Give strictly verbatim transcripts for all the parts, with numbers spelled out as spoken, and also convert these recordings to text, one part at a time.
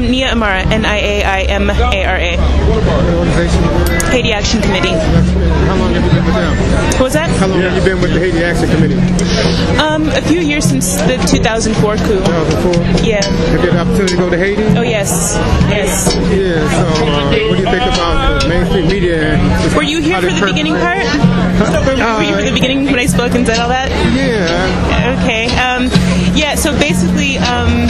Um, Nia Amara, N I A I M A R A. What organization? Haiti Action Committee. How long have you been with them? What was that? How long have you been with the Haiti Action Committee? Um, a few years since the two thousand four coup. two thousand four? Yeah. Have you had the opportunity to go to Haiti? Oh, yes. Yes. Yeah, so uh, what do you think about the mainstream media? Were you here for the beginning part? Were, were you for the beginning when I spoke and said all that? Yeah. Okay. Um, yeah, so basically, um,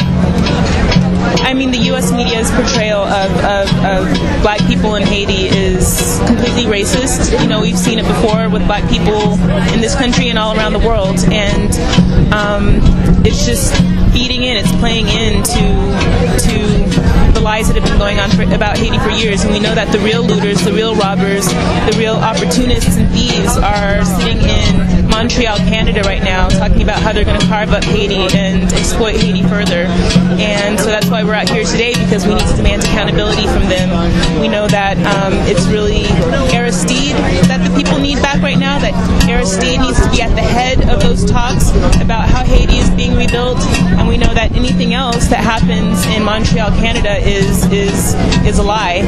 I mean, the U S media's portrayal of, of, of black people in Haiti is completely racist. You know, we've seen it before with black people in this country and all around the world. And um, it's just feeding in, it's playing into to the lies that have been going on for, about Haiti for years. And we know that the real looters, the real robbers, the real opportunists and thieves are sitting in Montreal, Canada right now, talking about how they're going to carve up Haiti and exploit Haiti further. And so that's why we're out here today, because we need to demand accountability from them. We know that um, it's really Aristide that the people need back right now, that Aristide needs to be at the head of those talks about how Haiti is being rebuilt. And we know that anything else that happens in Montreal, Canada is is is a lie.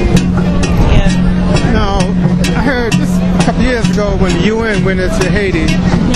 Yeah. Now, I heard this a couple years ago when the U N went into Haiti,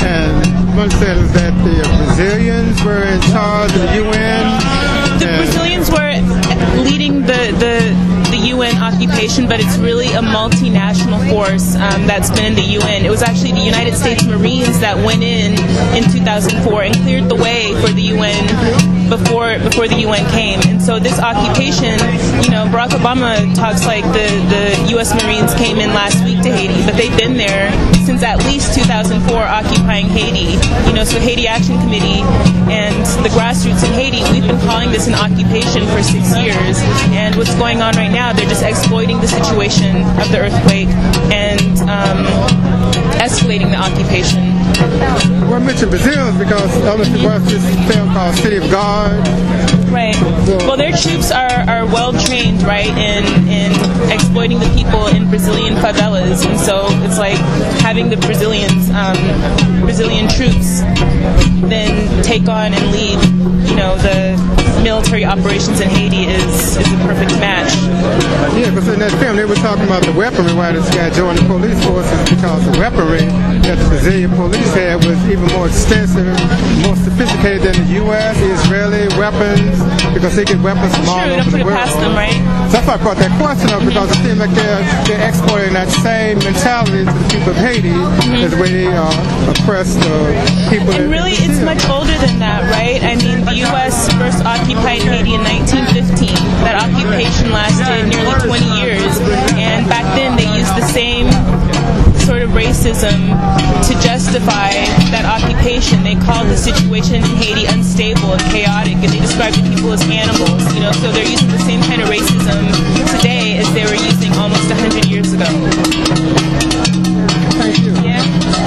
and one said that the Brazilians were in charge of the U N. The Brazilians were leading the, the, the U N occupation, but it's really a multinational force um, that's been in the U N. It was actually the United States Marines that went in in two thousand four and cleared the way for the U N before before the U N came. And so this occupation, you know, Barack Obama talks like the, the U S Marines came in last week to Haiti, but they've been there since at least two thousand four occupying Haiti. You know, so Haiti Action Committee and the grassroots in Haiti, we've been calling this an occupation for six years. And what's going on right now, they're just exploiting the situation of the earthquake and um, escalating the occupation. Well, I mentioned Brazil because I don't know if you watched this film called City of God. Right. Well, their troops are, are well trained, right, in, in exploiting the people in Brazilian favelas. And so it's like having the Brazilians, um, Brazilian troops then take on and lead, you know, the military operations in Haiti is, is a perfect match. Yeah, because in that film they were talking about the weaponry, why this guy joined the police forces, because the weaponry that the Brazilian police had was even more extensive, more sophisticated than the U S, the Israeli weapons, because they get weapons from all over the world. True, don't put it past them, right? So that's why I brought that question up, because it seems like they're, they're exporting that same mentality to the people of Haiti, mm-hmm. as the way they uh, oppress the people. And really, it's much older than that, right? I mean, the U S first occupied Haiti in nineteen fifteen. That occupation lasted nearly twenty years, and back then they used the same sort of racism to justify that occupation. They called the situation in Haiti unstable and chaotic, and they described the people as animals, you know, so they're using the same kind of racism